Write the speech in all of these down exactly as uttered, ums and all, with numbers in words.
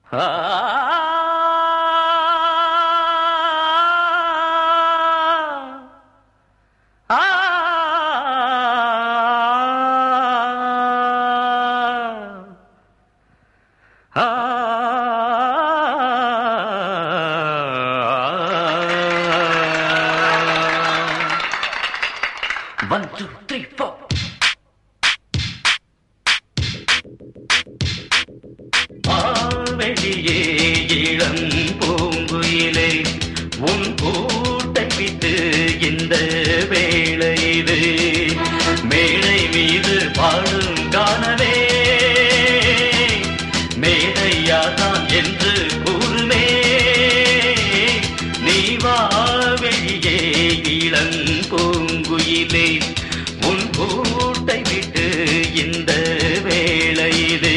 One, two, three, four. ஆவெளியே இளம் பூங்குயிலே உன் கூட்டை விட்டு இந்த வேளையிலே மேடை மீது பாடும் காணவே மேடையாதான் என்று கூறுமே நீ வாவெளியே இளம் பூங்குயிலே உன் கூட்டை விட்டு இந்த வேளையிலே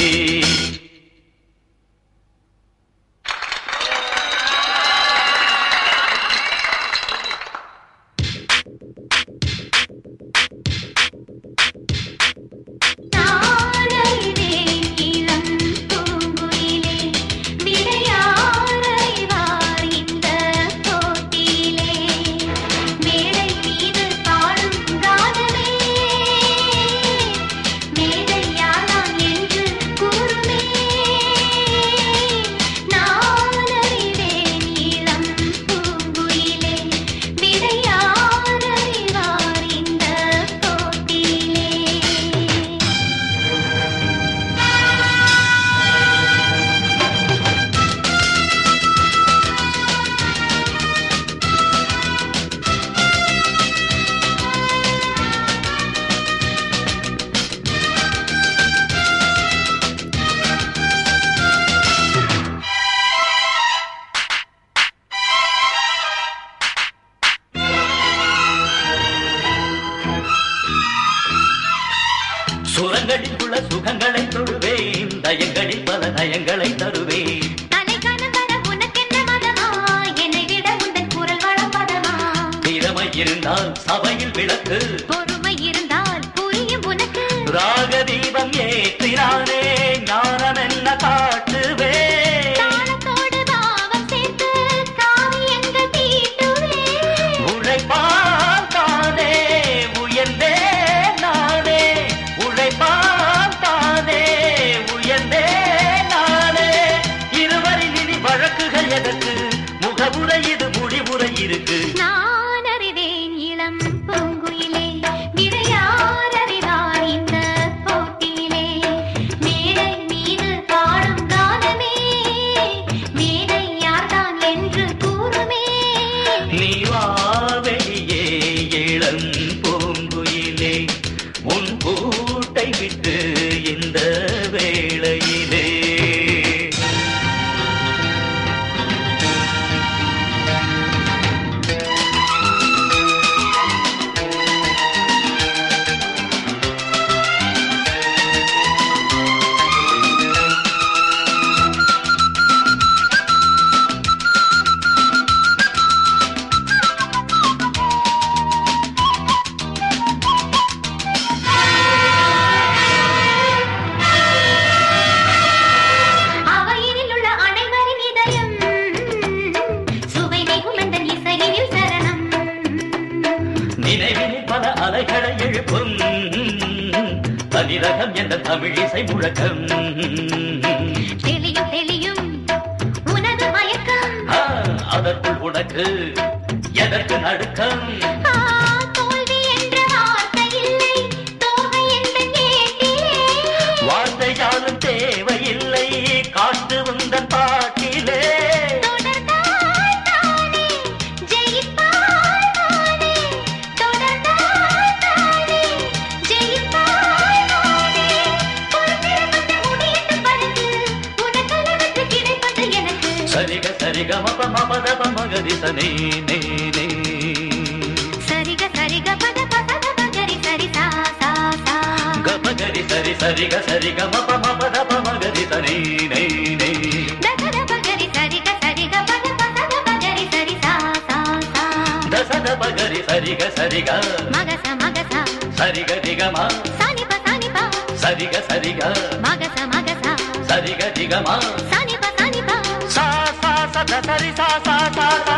சுரங்களில் உள்ள சுகங்களை தொழுவேன் தயங்களில் பல நயங்களை தருவேன் திறமை இருந்தால் சபையில் விளக்கு பொறுமை இருந்தால் புரியும் உனக்கு ராக தீபம் ஏற்றினானே ஞானம் என்ன காட்டுவே உழைப்பால் தானே உயர்ந்தே முகவுரை இது முடிவுரை இருக்கு நான் அறிவேன் இளம் பூங்குயிலே விடையார் அறிவார் இந்த போட்டியிலே மேடை மீது பாடும் காலமே மேடை யார்தான் என்று கூறுமே நீ வாவெளியே இளம் பூங்குயிலே உன் கூட்டை விட்டு இந்த வேளையிலே நினைவினில் பல அலைகளை எழுப்பும் தனிரகம் என்ற தமிழிசை முழக்கம் தெளியும் தெளியும் உனது மயக்கம் அதற்குள் உனக்கு எதற்கு நடுக்கம் தோல்வி என்ற வார்த்தை இல்லை தோகை என்ற கேட்டிலே வார்த்தை யாரும் தேவையில்லை காட்டு உந்தன் பாட்டிலே சரிக சரிக மப மபத மகரி சனே நே நே சரிக சரிக பத பத மகரி சரி சா சா சா கபகரி சரி சரிக சரிக மப மபத மகரி சனே நே நே தசத பகரி சரிக சரிக பத பத மகரி சரி சா சா சா தசத பகரி சரிக சரிக மகச மகச சரிக திகமா சானிப சானிப சரிக சரிக மகச மகச சரிக திகமா சானிப சத சரி சா சா சா சா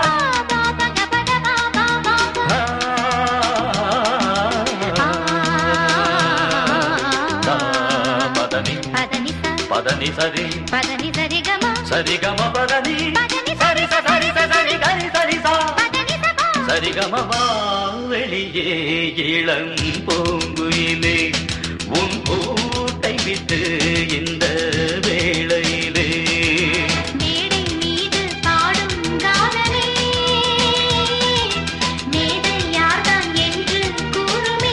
பதனி சரி பதனி சரி கம சரி கம பதனி சரி ச சரி ச சரி கரி சரி சா சரி கமவா வெளியே இளம் பூங்குயிலே உன் கூட்டை விட்டு இந்த வேளையிலே மேடை மீது பாடும் காதலே மேடை யார்தான் என்று கூறுமே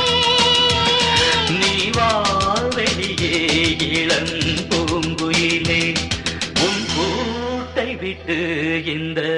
நீ வா வெளியே இளம் பூங்குயிலே உன் கூட்டை விட்டு இந்த